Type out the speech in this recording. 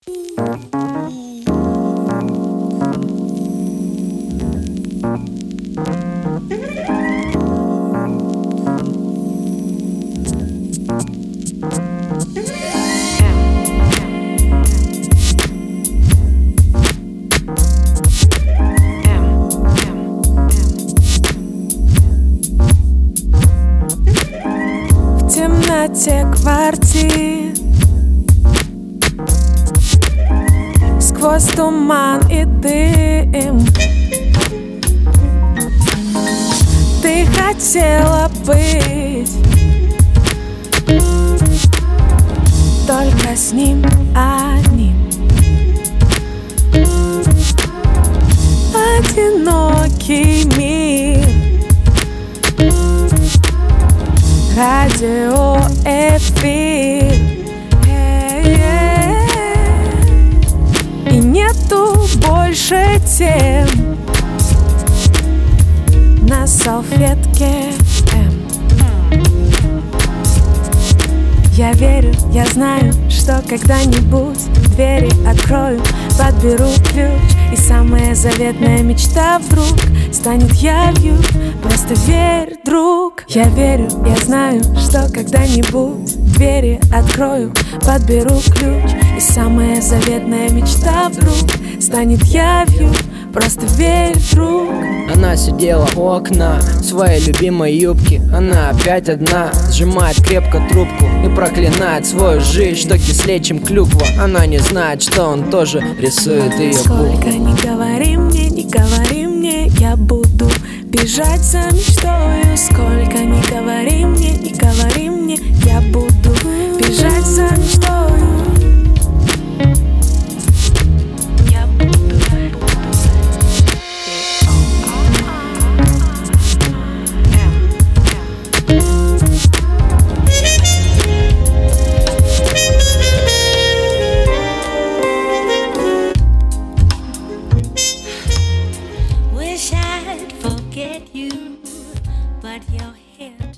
В темноте квартир, сквозь туман и дым, ты хотела быть только с ним одним. Одинокий мир, радиоэфир, и нету больше тем на салфетке М. Я верю, я знаю, что когда-нибудь двери открою, подберу ключ, и самая заветная мечта вдруг станет явью. Просто верь, друг. Я верю, я знаю, что когда-нибудь двери открою, подберу ключ, и самая заветная мечта вдруг станет явью. Просто верь, друг. Она сидела у окна в своей любимой юбке. Она опять одна, сжимает крепко трубку и проклинает свою жизнь, что кислее, чем клюква. Она не знает, что он тоже рисует ее буквы. Сколько не говори мне, я буду бежать за мечтою. Сколько не говори мне, я буду бежать за мечтою. Wish I'd forget you, but you're here.